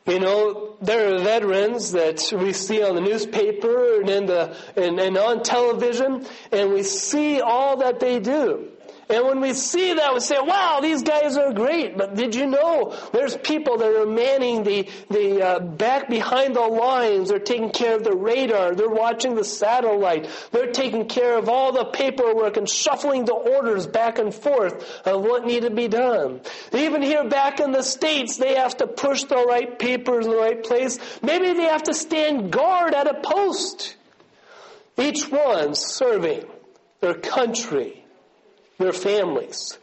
You know, there are veterans that we see on the newspaper and on television, and we see all that they do. And when we see that, we say, wow, these guys are great. But did you know there's people that are manning the back behind the lines. They're taking care of the radar. They're watching the satellite. They're taking care of all the paperwork and shuffling the orders back and forth of what need to be done. Even here back in the States, they have to push the right papers in the right place. Maybe they have to stand guard at a post. Each one serving their country, their families.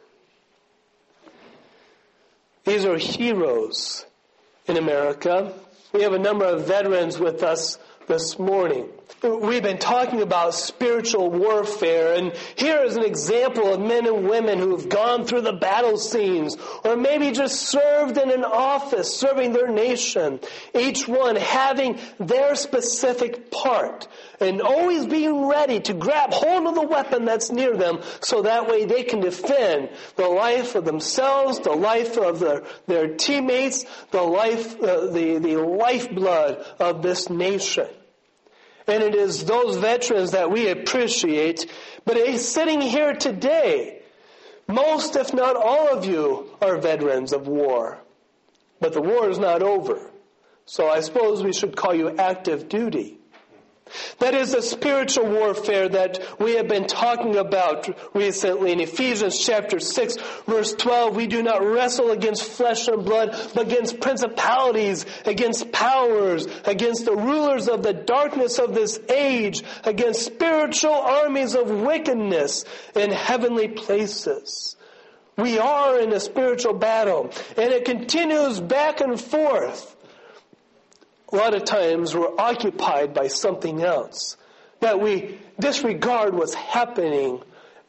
These are heroes in America. We have a number of veterans with us this morning. We've been talking about spiritual warfare, and here is an example of men and women who have gone through the battle scenes, or maybe just served in an office, serving their nation. Each one having their specific part, and always being ready to grab hold of the weapon that's near them, so that way they can defend the life of themselves, the life of their teammates, the lifeblood of this nation. And it is those veterans that we appreciate. But sitting here today, most, if not all of you, are veterans of war. But the war is not over. So I suppose we should call you active duty. That is the spiritual warfare that we have been talking about recently. In Ephesians chapter 6, verse 12, we do not wrestle against flesh and blood, but against principalities, against powers, against the rulers of the darkness of this age, against spiritual armies of wickedness in heavenly places. We are in a spiritual battle, and it continues back and forth. A lot of times we're occupied by something else, that we disregard what's happening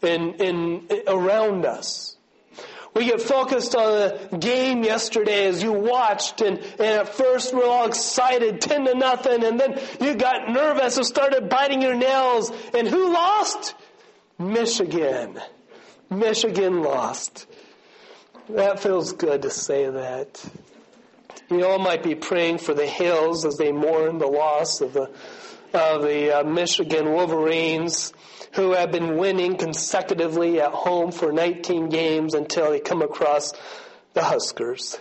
around us. We get focused on a game yesterday as you watched, and at first we're all excited, 10-0, and then you got nervous and started biting your nails. And who lost? Michigan. Michigan lost. That feels good to say that. You all might be praying for the Hills as they mourn the loss of the Michigan Wolverines, who have been winning consecutively at home for 19 games until they come across the Huskers.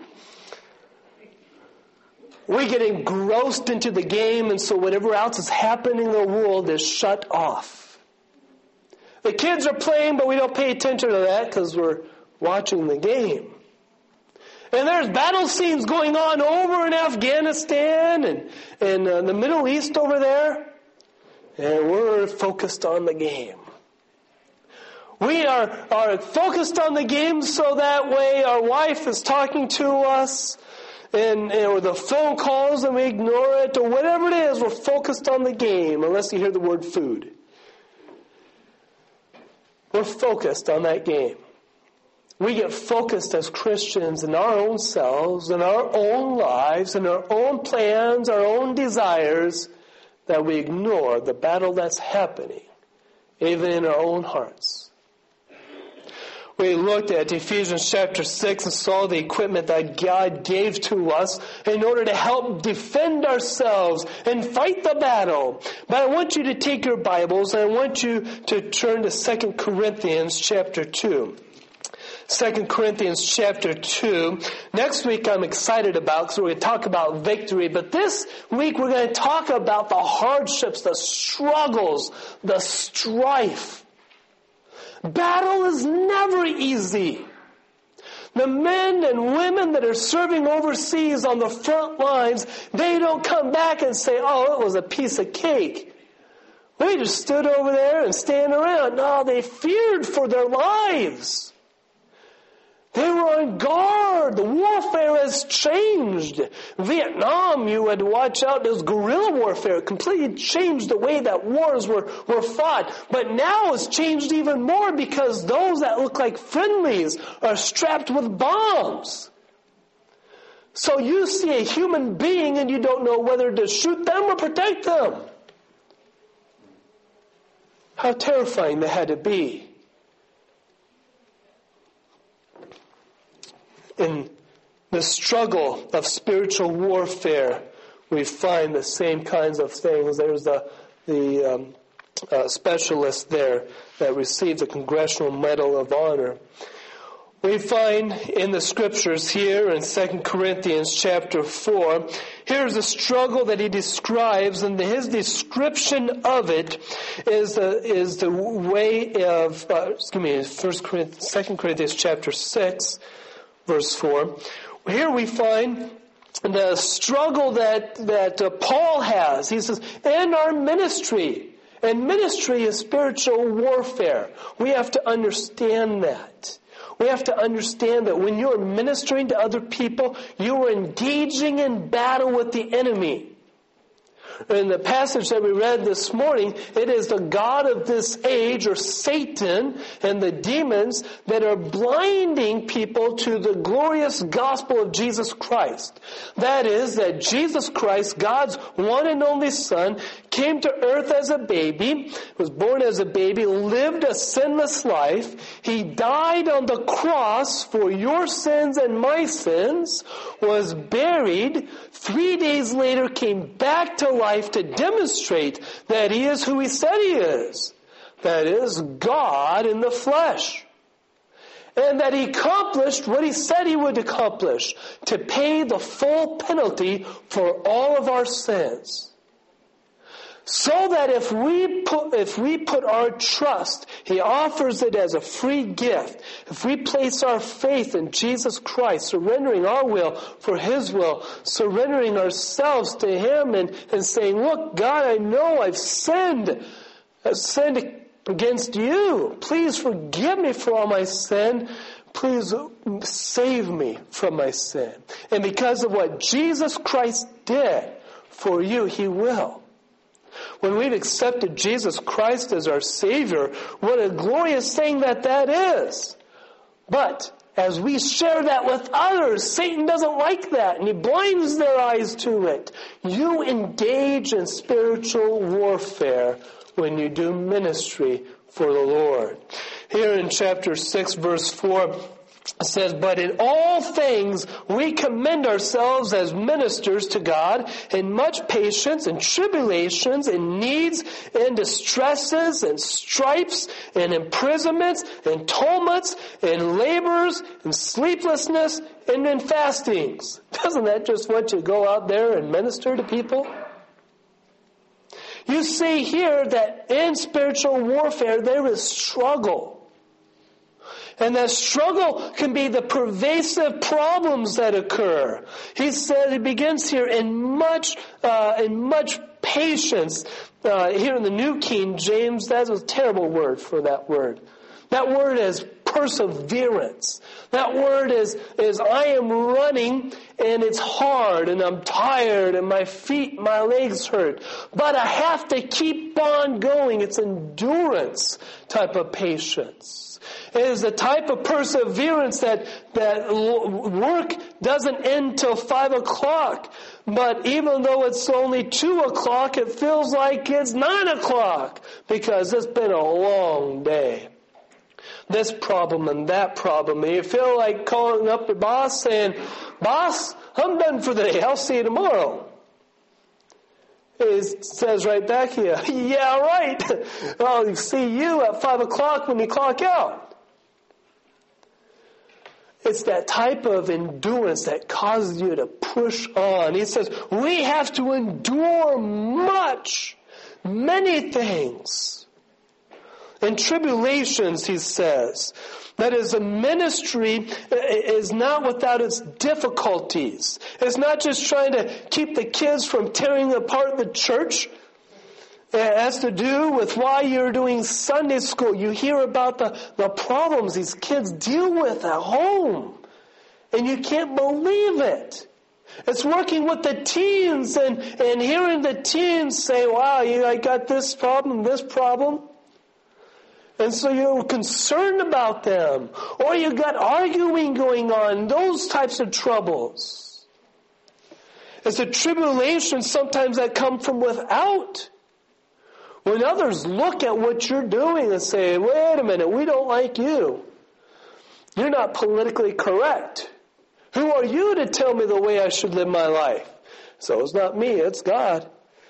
We get engrossed into the game, and so whatever else is happening in the world is shut off. The kids are playing, but we don't pay attention to that because we're watching the game. And there's battle scenes going on over in Afghanistan and the Middle East over there. And we're focused on the game. We are focused on the game so that way our wife is talking to us or the phone calls and we ignore it or whatever it is, we're focused on the game unless you hear the word food. We're focused on that game. We get focused as Christians in our own selves, in our own lives, in our own plans, our own desires, that we ignore the battle that's happening, even in our own hearts. We looked at Ephesians chapter 6 and saw the equipment that God gave to us in order to help defend ourselves and fight the battle. But I want you to take your Bibles and I want you to turn to 2 Corinthians chapter 2. 2 Corinthians chapter 2. Next week I'm excited about because we're going to talk about victory. But this week we're going to talk about the hardships, the struggles, the strife. Battle is never easy. The men and women that are serving overseas on the front lines, they don't come back and say, oh, it was a piece of cake. We just stood over there and stand around. No, they feared for their lives. They were on guard. The warfare has changed. Vietnam, you had to watch out. There's guerrilla warfare. It completely changed the way that wars were fought. But now it's changed even more because those that look like friendlies are strapped with bombs. So you see a human being and you don't know whether to shoot them or protect them. How terrifying that had to be. In the struggle of spiritual warfare, we find the same kinds of things. There's the specialist there that received the Congressional Medal of Honor. We find in the scriptures here in 2 Corinthians chapter 4, here's the struggle that he describes, and his description of it is the way of, 2 Corinthians chapter 6, verse 4. Here we find the struggle that Paul has. He says, in our ministry, and ministry is spiritual warfare. We have to understand that. We have to understand that when you're ministering to other people, you are engaging in battle with the enemy. In the passage that we read this morning, it is the god of this age, or Satan, and the demons that are blinding people to the glorious gospel of Jesus Christ. That is, that Jesus Christ, God's one and only Son, came to earth as a baby, was born as a baby, lived a sinless life. He died on the cross for your sins and my sins, was buried, 3 days later came back to life to demonstrate that he is who he said he is. That is, God in the flesh. And that he accomplished what he said he would accomplish, to pay the full penalty for all of our sins. So that if we put our trust, he offers it as a free gift. If we place our faith in Jesus Christ, surrendering our will for his will, surrendering ourselves to him and saying, look, God, I know I've sinned against you. Please forgive me for all my sin. Please save me from my sin. And because of what Jesus Christ did for you, he will. When we've accepted Jesus Christ as our Savior, what a glorious thing that is. But as we share that with others, Satan doesn't like that, and he blinds their eyes to it. You engage in spiritual warfare when you do ministry for the Lord. Here in chapter 6, verse 4, it says, but in all things we commend ourselves as ministers to God in much patience and tribulations and needs and distresses and stripes and imprisonments and tumults and labors and sleeplessness and in fastings. Doesn't that just want you to go out there and minister to people? You see here that in spiritual warfare there is struggle. And that struggle can be the pervasive problems that occur. He begins here in much patience. Here in the New King James, that's a terrible word for that word. That word is perseverance. That word is I am running and it's hard and I'm tired and my legs hurt. But I have to keep on going. It's endurance type of patience. It is the type of perseverance that work doesn't end till 5 o'clock. But even though it's only 2 o'clock, it feels like it's 9 o'clock because it's been a long day. This problem and that problem. And you feel like calling up your boss saying, boss, I'm done for the day. I'll see you tomorrow. It says right back here, yeah, right. I'll see you at 5 o'clock when you clock out. It's that type of endurance that causes you to push on. He says, we have to endure many things. And tribulations, he says. That is, a ministry is not without its difficulties. It's not just trying to keep the kids from tearing apart the church. It has to do with why you're doing Sunday school. You hear about the problems these kids deal with at home. And you can't believe it. It's working with the teens and hearing the teens say, wow, I got this problem. And so you're concerned about them. Or you got arguing going on. Those types of troubles. It's a tribulation sometimes that come from without. When others look at what you're doing and say, wait a minute, we don't like you. You're not politically correct. Who are you to tell me the way I should live my life? So it's not me, it's God.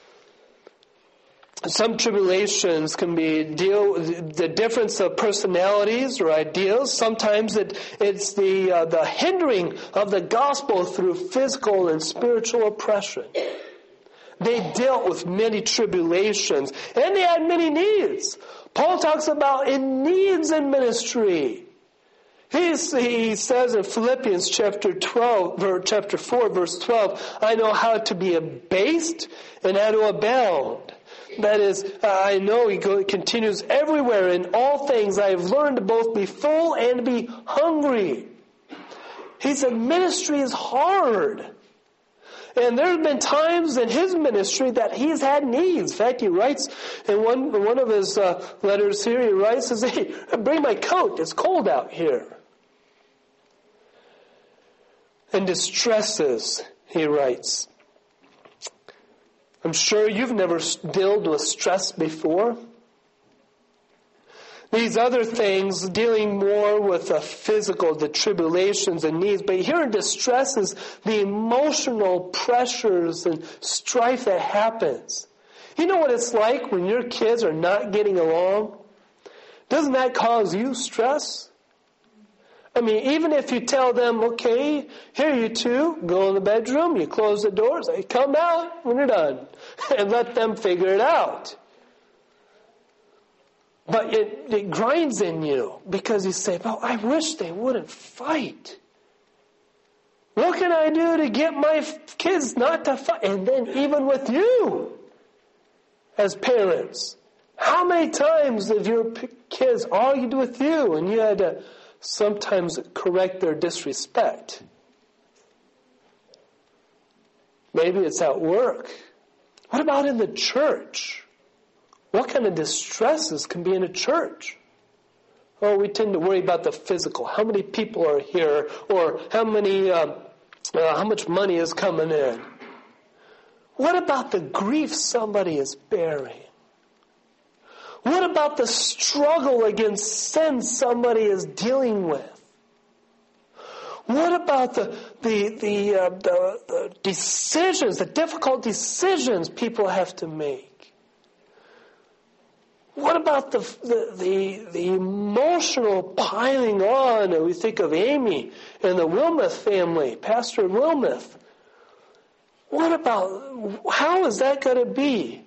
Some tribulations can be the difference of personalities or ideals. Sometimes it's the hindering of the gospel through physical and spiritual oppression. They dealt with many tribulations, and they had many needs. Paul talks about in needs in ministry. He says in Philippians chapter 4, verse 12, I know how to be abased and how to abound. That is, I know, he continues, everywhere in all things I have learned to both be full and to be hungry. He said ministry is hard. And there have been times in his ministry that he's had needs. In fact, he writes in one of his letters here, he writes, says, hey, bring my coat, it's cold out here. And distresses, he writes. I'm sure you've never dealt with stress before. These other things, dealing more with the physical, the tribulations and needs. But here in distress is the emotional pressures and strife that happens. You know what it's like when your kids are not getting along? Doesn't that cause you stress? I mean, even if you tell them, okay, here you two, go in the bedroom, you close the doors, they come out when you're done, and let them figure it out. But it grinds in you because you say, oh, I wish they wouldn't fight. What can I do to get my kids not to fight? And then even with you, as parents, how many times have your kids argued with you and you had to sometimes correct their disrespect? Maybe it's at work. What about in the church? What kind of distresses can be in a church? Oh, we tend to worry about the physical. How many people are here? Or how much money is coming in? What about the grief somebody is bearing? What about the struggle against sin somebody is dealing with? What about the decisions, the difficult decisions people have to make? What about the emotional piling on? And we think of Amy and the Wilmoth family, Pastor Wilmoth. What about, how is that going to be?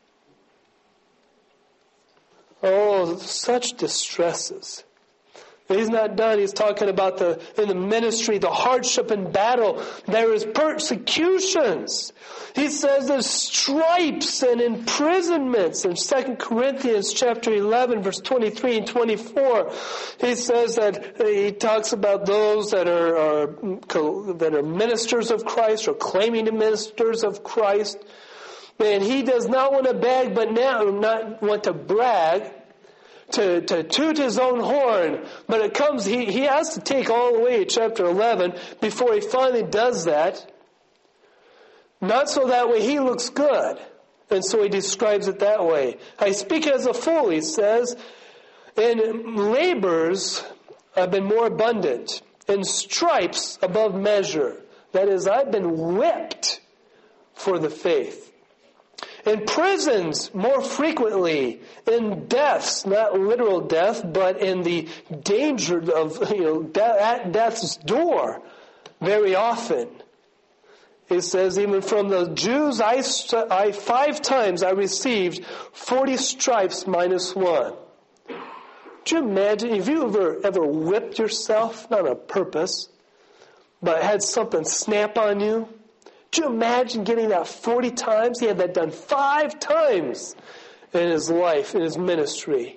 Oh, such distresses. He's not done. He's talking about in the ministry, the hardship and battle. There is persecutions. He says there's stripes and imprisonments. In 2 Corinthians chapter 11, verse 23 and 24, he says that he talks about those that are ministers of Christ or claiming to be ministers of Christ. And he does not want to beg, but now not want to brag, to toot his own horn. But it comes, he has to take all the way to chapter 11 before he finally does that. Not so that way he looks good. And so he describes it that way. I speak as a fool, he says, and labors have been more abundant, and stripes above measure. That is, I've been whipped for the faith. In prisons more frequently, in deaths, not literal death, but in the danger of, at death's door very often. He says, even from the Jews, I 5 times I received 40 stripes minus 1. Do you imagine, have you ever whipped yourself, not on purpose, but had something snap on you? Do you imagine getting that 40 times? He had that done 5 times in his life, in his ministry.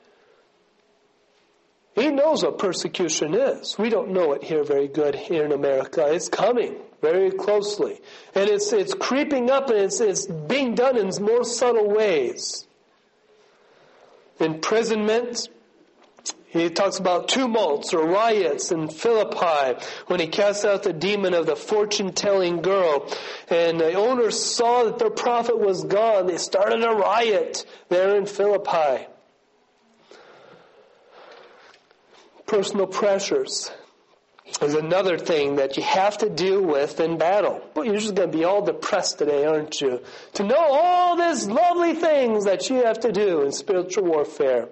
He knows what persecution is. We don't know it here very good here in America. It's coming very closely. And it's creeping up, and it's being done in more subtle ways. Imprisonment. He talks about tumults or riots in Philippi when he cast out the demon of the fortune-telling girl. And the owners saw that their prophet was gone. They started a riot there in Philippi. Personal pressures. is another thing that you have to deal with in battle. Well, you're just going to be all depressed today, aren't you? To know all these lovely things that you have to do in spiritual warfare.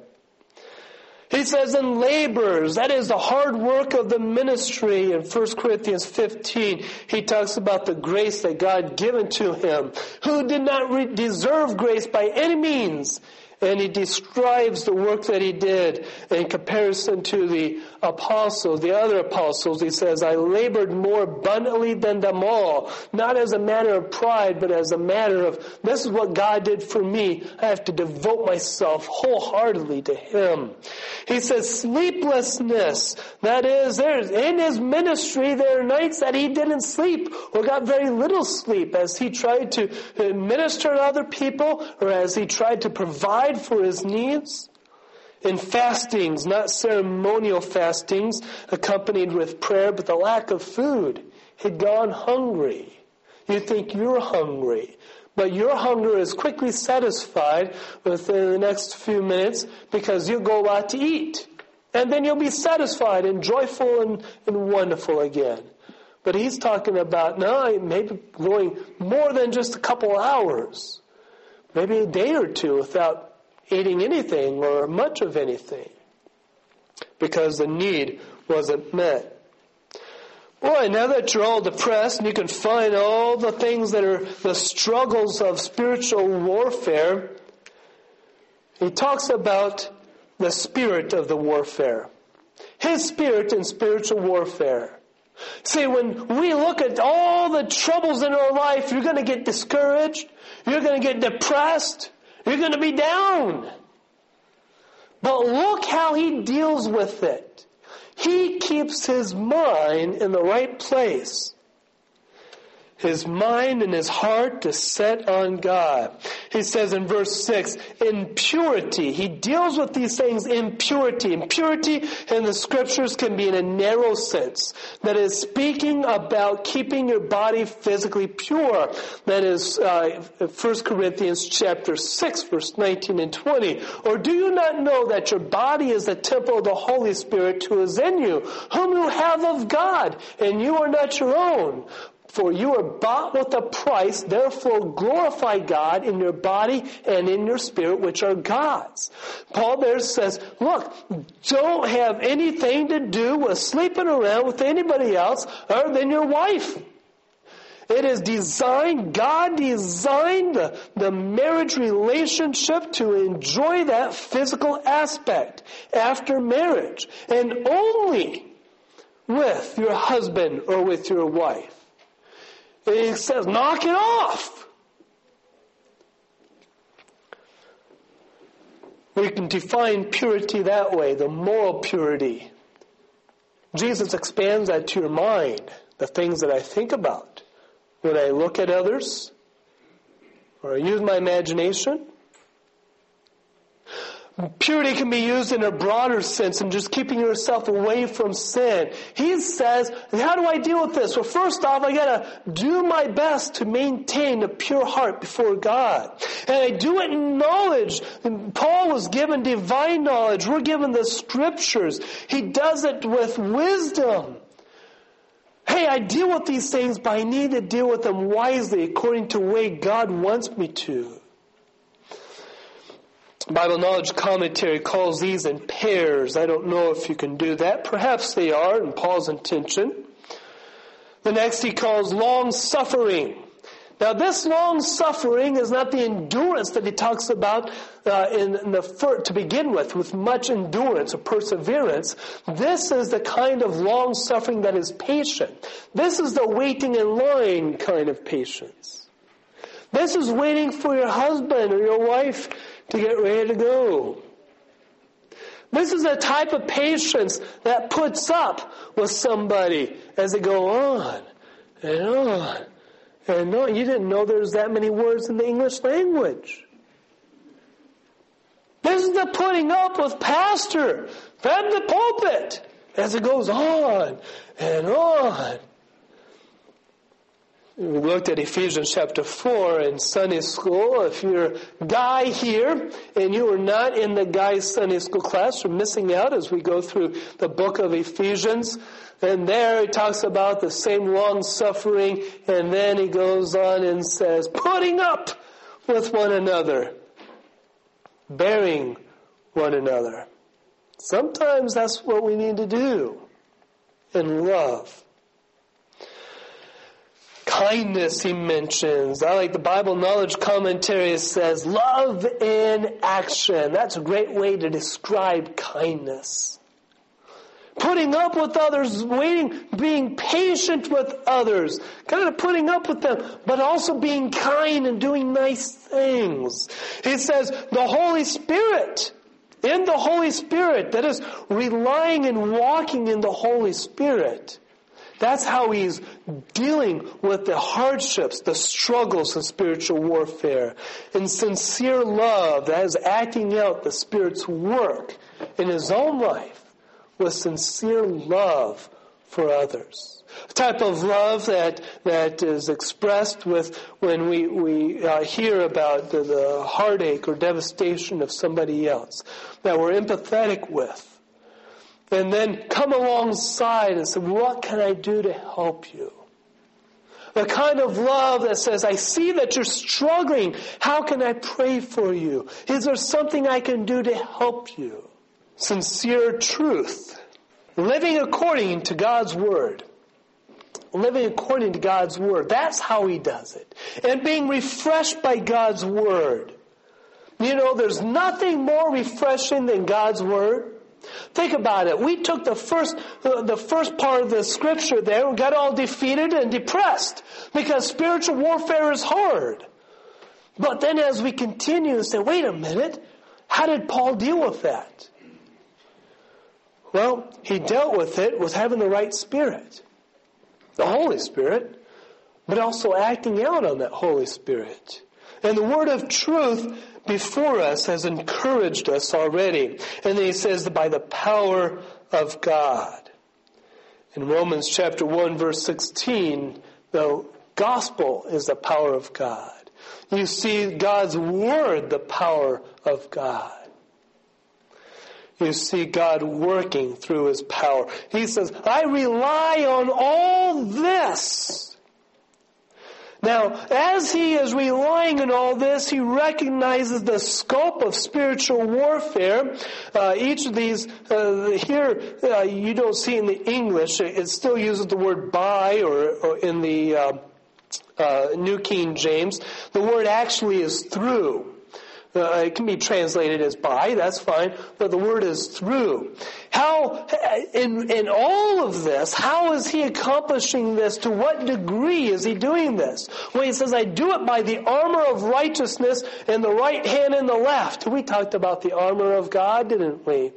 He says in labors, that is the hard work of the ministry. In 1 Corinthians 15, he talks about the grace that God given to him, who did not deserve grace by any means. And he describes the work that he did in comparison to the apostles, the other apostles. He says, I labored more abundantly than them all, not as a matter of pride, but as a matter of, this is what God did for me. I have to devote myself wholeheartedly to him. He says, sleeplessness, that is, there's in his ministry, there are nights that he didn't sleep or got very little sleep as he tried to minister to other people or as he tried to provide for his needs. In fastings, not ceremonial fastings accompanied with prayer, but the lack of food. He'd gone hungry. You think you're hungry, but your hunger is quickly satisfied within the next few minutes because you'll go out to eat. And then you'll be satisfied and joyful and wonderful again. But he's talking about now maybe going more than just a couple hours, maybe a day or two without eating anything or much of anything because the need wasn't met. Boy, now that you're all depressed and you can find all the things that are the struggles of spiritual warfare, he talks about the spirit of the warfare. His spirit in spiritual warfare. See, when we look at all the troubles in our life, you're going to get discouraged. You're going to get depressed. You're going to be down. But look how he deals with it. He keeps his mind in the right place. His mind and his heart is set on God. He says in verse 6, in purity. He deals with these things in purity. And purity in the scriptures can be in a narrow sense. That is speaking about keeping your body physically pure. That is 1 Corinthians chapter 6, verse 19 and 20. Or do you not know that your body is a temple of the Holy Spirit who is in you, whom you have of God, and you are not your own? For you are bought with a price, therefore glorify God in your body and in your spirit, which are God's. Paul there says, look, don't have anything to do with sleeping around with anybody else other than your wife. It is designed, God designed the marriage relationship to enjoy that physical aspect after marriage. And only with your husband or with your wife. It says, knock it off. We can define purity that way, the moral purity. Jesus expands that to your mind, the things that I think about. When I look at others, or I use my imagination. Purity can be used in a broader sense and just keeping yourself away from sin. He says, how do I deal with this? Well, first off, I gotta do my best to maintain a pure heart before God. And I do it in knowledge. And Paul was given divine knowledge. We're given the scriptures. He does it with wisdom. Hey, I deal with these things, but I need to deal with them wisely according to the way God wants me to. Bible Knowledge Commentary calls these in pairs. I don't know if you can do that. Perhaps they are in Paul's intention. The next he calls long-suffering. Now this long-suffering is not the endurance that he talks about to begin with much endurance or perseverance. This is the kind of long-suffering that is patient. This is the waiting in line kind of patience. This is waiting for your husband or your wife to get ready to go. This is a type of patience that puts up with somebody as they go on and on and on. You didn't know there's that many words in the English language. This is the putting up with pastor from the pulpit as it goes on and on. We looked at Ephesians chapter 4 in Sunday school. If you're a guy here and you are not in the guys' Sunday school class, you're missing out as we go through the book of Ephesians. And there he talks about the same long suffering, and then he goes on and says, putting up with one another, bearing one another. Sometimes that's what we need to do in love. Kindness, he mentions. I like the Bible Knowledge Commentary says, love in action. That's a great way to describe kindness. Putting up with others, waiting, being patient with others, kind of putting up with them, but also being kind and doing nice things. He says, the Holy Spirit, in the Holy Spirit, that is relying and walking in the Holy Spirit. That's how he's dealing with the hardships, the struggles of spiritual warfare. In sincere love, that is acting out the Spirit's work in his own life with sincere love for others. A type of love that is expressed with when we hear about the heartache or devastation of somebody else, that we're empathetic with. And then come alongside and say, what can I do to help you? The kind of love that says, I see that you're struggling. How can I pray for you? Is there something I can do to help you? Sincere truth. Living according to God's Word. Living according to God's Word. That's how he does it. And being refreshed by God's Word. You know, there's nothing more refreshing than God's Word. Think about it. We took the first part of the scripture there and got all defeated and depressed because spiritual warfare is hard. But then as we continue and say, wait a minute, how did Paul deal with that? Well, he dealt with it with having the right Spirit, the Holy Spirit, but also acting out on that Holy Spirit. And the word of truth before us has encouraged us already. And then he says that by the power of God. In Romans chapter 1 verse 16, the gospel is the power of God. You see God's word, the power of God. You see God working through his power. He says, I rely on all this. Now, as he is relying on all this, he recognizes the scope of spiritual warfare. Each of these, here, you don't see in the English, it still uses the word by, or in the New King James. The word actually is through. It can be translated as by, that's fine, but the word is through. How, in all of this, how is he accomplishing this? To what degree is he doing this? Well, he says, I do it by the armor of righteousness in the right hand and the left. We talked about the armor of God, didn't we?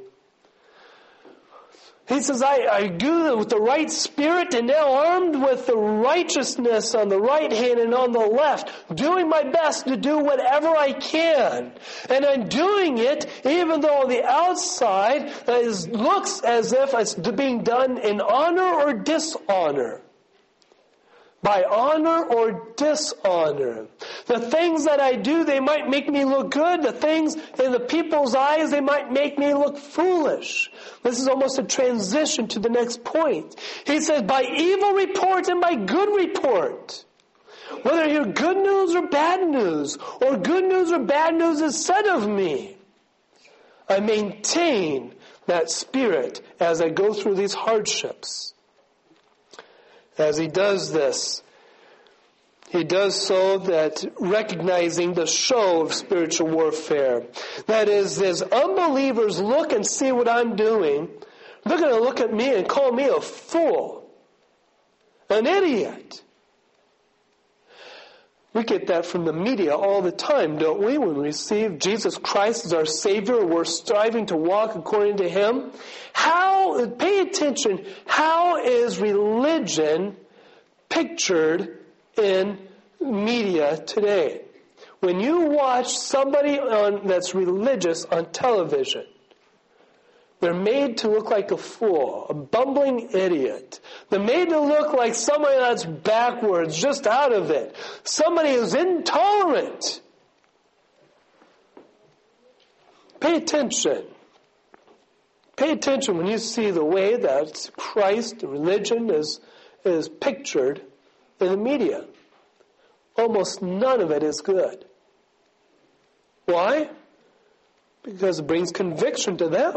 He says, I do it with the right spirit and now armed with the righteousness on the right hand and on the left, doing my best to do whatever I can. And I'm doing it even though on the outside looks as if it's being done in honor or dishonor. By honor or dishonor. The things that I do, they might make me look good. The things in the people's eyes, they might make me look foolish. This is almost a transition to the next point. He says, by evil report and by good report. Whether you're good news or bad news, or good news or bad news is said of me, I maintain that spirit as I go through these hardships. As he does this, he does so that recognizing the show of spiritual warfare. That is, as unbelievers look and see what I'm doing, they're going to look at me and call me a fool, an idiot. We get that from the media all the time, don't we? When we receive Jesus Christ as our Savior, we're striving to walk according to Him. Pay attention, how is religion pictured in media today? When you watch somebody that's religious on television, They're made to look like a fool, a bumbling idiot. They're made to look like somebody that's backwards, just out of it. Somebody who's intolerant. Pay attention. Pay attention when you see the way that Christ, religion, is pictured in the media. Almost none of it is good. Why? Because it brings conviction to them.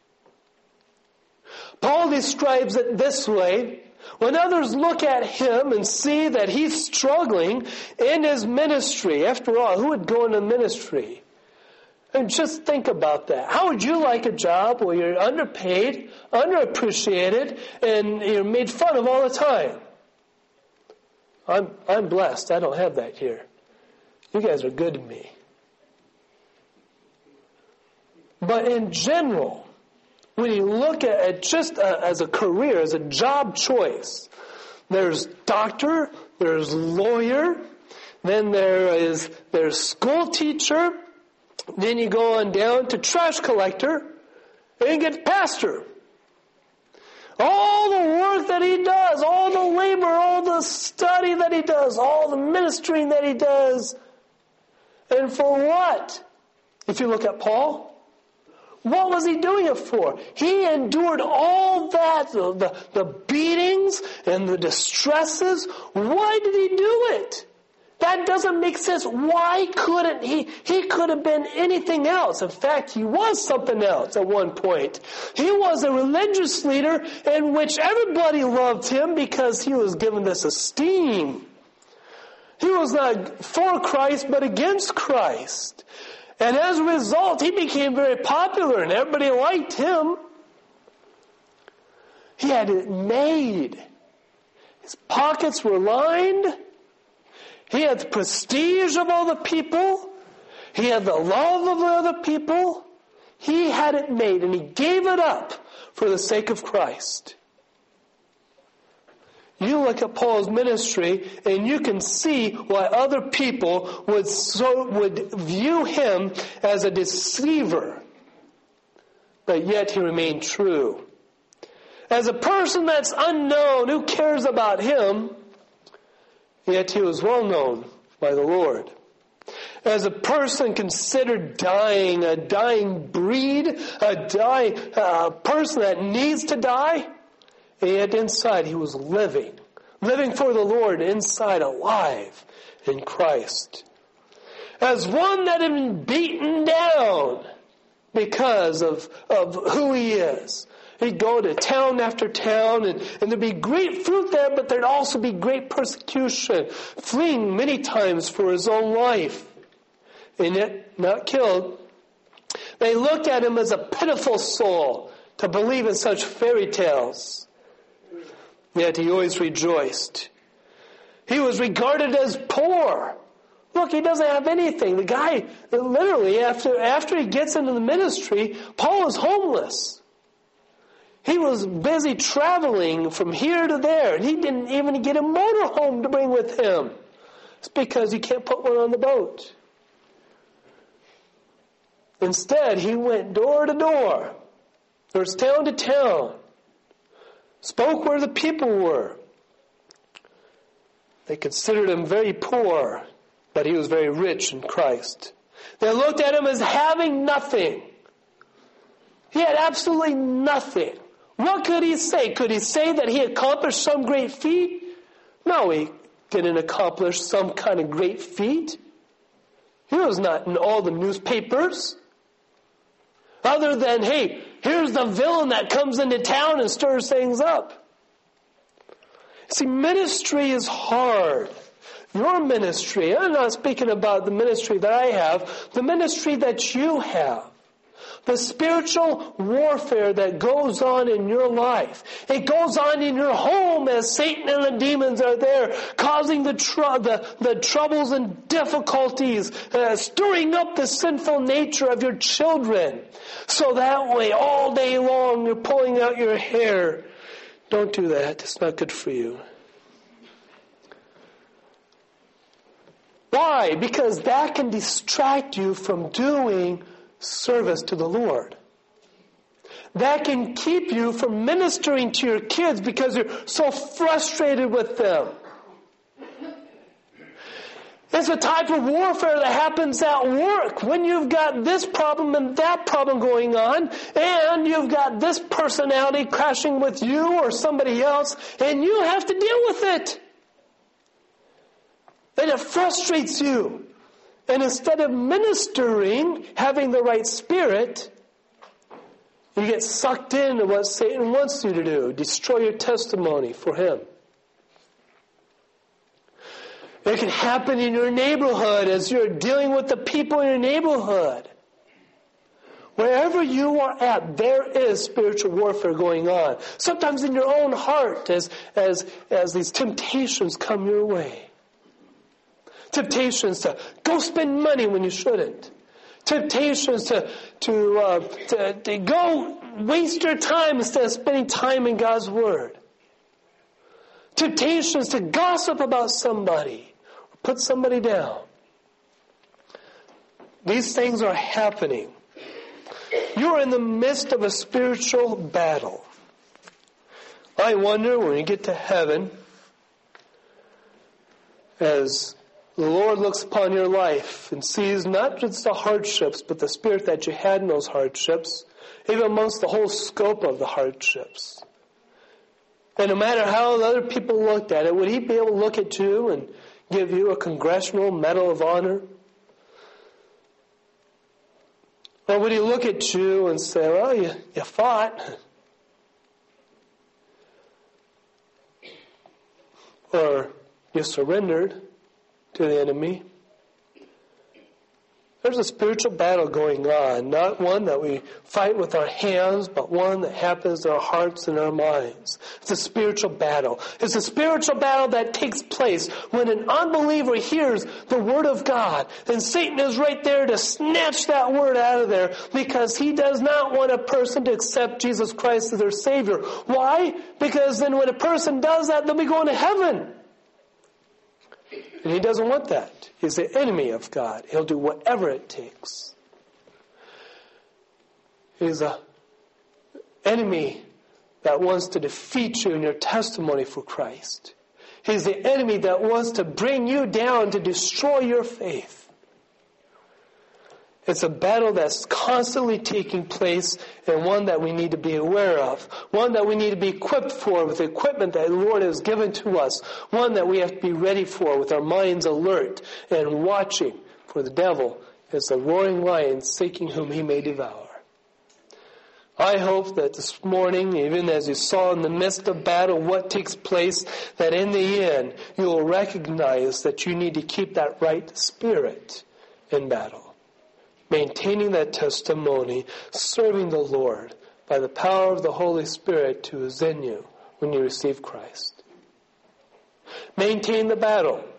Paul describes it this way. When others look at him and see that he's struggling in his ministry, after all, who would go into ministry? And just think about that. How would you like a job where you're underpaid, underappreciated, and you're made fun of all the time? I'm blessed. I don't have that here. You guys are good to me. But in general, when you look at it just as a career, as a job choice, there's doctor, there's lawyer, then there's school teacher, then you go on down to trash collector, and you get pastor. All the work that he does, all the labor, all the study that he does, all the ministering that he does. And for what? If you look at Paul, what was he doing it for? He endured all that, the beatings and the distresses. Why did he do it? That doesn't make sense. Why couldn't he? He could have been anything else. In fact, he was something else at one point. He was a religious leader in which everybody loved him because he was given this esteem. He was not for Christ, but against Christ. And as a result, he became very popular and everybody liked him. He had it made. His pockets were lined. He had the prestige of all the people. He had the love of the other people. He had it made, and he gave it up for the sake of Christ. You look at Paul's ministry, and you can see why other people would view him as a deceiver. But yet he remained true. As a person that's unknown, who cares about him? Yet he was well known by the Lord. As a person considered dying, a dying breed, a dying person that needs to die, and yet inside he was living for the Lord, inside alive in Christ. As one that had been beaten down because of who he is. He'd go to town after town, and there'd be great fruit there, but there'd also be great persecution, fleeing many times for his own life, and yet not killed. They looked at him as a pitiful soul to believe in such fairy tales. Yet he always rejoiced. He was regarded as poor. Look, he doesn't have anything. The guy, literally, after he gets into the ministry, Paul is homeless. He was busy traveling from here to there, and he didn't even get a motorhome to bring with him. It's because he can't put one on the boat. Instead, he went door to door. There's town to town. Spoke where the people were. They considered him very poor, but he was very rich in Christ. They looked at him as having nothing. He had absolutely nothing. What could he say? Could he say that he accomplished some great feat? No, he didn't accomplish some kind of great feat. He was not in all the newspapers. Other than, hey, here's the villain that comes into town and stirs things up. See, ministry is hard. Your ministry, I'm not speaking about the ministry that I have, the ministry that you have. The spiritual warfare that goes on in your life. It goes on in your home as Satan and the demons are there, causing the troubles and difficulties, stirring up the sinful nature of your children. So that way, all day long, you're pulling out your hair. Don't do that. It's not good for you. Why? Because that can distract you from doing service to the Lord. that can keep you from ministering to your kids because you're so frustrated with them. It's a type of warfare that happens at work when you've got this problem and that problem going on, and you've got this personality crashing with you or somebody else, and you have to deal with it. And it frustrates you. And instead of ministering, having the right spirit, you get sucked into what Satan wants you to do, destroy your testimony for him. It can happen in your neighborhood as you're dealing with the people in your neighborhood. Wherever you are at, there is spiritual warfare going on. Sometimes in your own heart as these temptations come your way. Temptations to go spend money when you shouldn't. Temptations to go waste your time instead of spending time in God's Word. Temptations to gossip about somebody. Put somebody down. These things are happening. You're in the midst of a spiritual battle. I wonder when you get to heaven, as the Lord looks upon your life and sees not just the hardships, but the spirit that you had in those hardships, even amongst the whole scope of the hardships. And no matter how the other people looked at it, would he be able to look at you and give you a Congressional Medal of Honor? Or would he look at you and say, well, you fought. Or you surrendered to the enemy. There's a spiritual battle going on, not one that we fight with our hands, but one that happens in our hearts and our minds. It's a spiritual battle. It's a spiritual battle that takes place when an unbeliever hears the Word of God. Then Satan is right there to snatch that Word out of there because he does not want a person to accept Jesus Christ as their Savior. Why? Because then when a person does that, they'll be going to heaven. And he doesn't want that. He's the enemy of God. He'll do whatever it takes. He's an enemy that wants to defeat you in your testimony for Christ. He's the enemy that wants to bring you down to destroy your faith. It's a battle that's constantly taking place and one that we need to be aware of. One that we need to be equipped for with the equipment that the Lord has given to us. One that we have to be ready for with our minds alert and watching for the devil as a roaring lion seeking whom he may devour. I hope that this morning, even as you saw in the midst of battle what takes place, that in the end you will recognize that you need to keep that right spirit in battle. Maintaining that testimony, serving the Lord by the power of the Holy Spirit who is in you when you receive Christ. Maintain the battle.